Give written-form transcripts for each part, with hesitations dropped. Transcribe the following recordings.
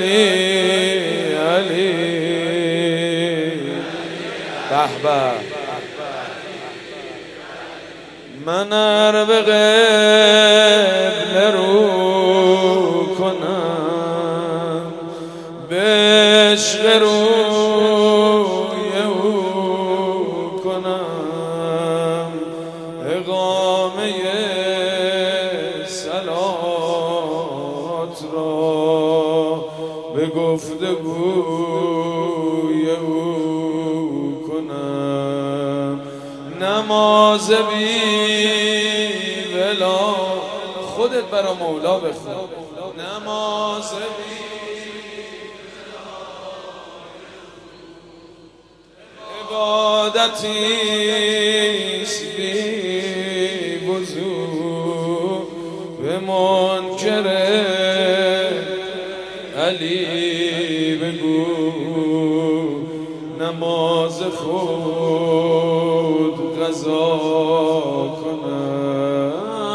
علی به به. من ار به قبله رو کنم به عشق روی او کنم اقامه صلات را به گفتگوی او کنم نماز بی ولا خودت برا مولا بخون نماز بی عبادتیست بی وضو به منکر علی بگو نماز خود قضا کنن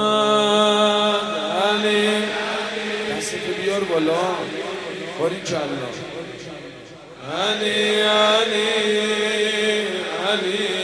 علی دستتو بیار بالا باری کلا علی علی علی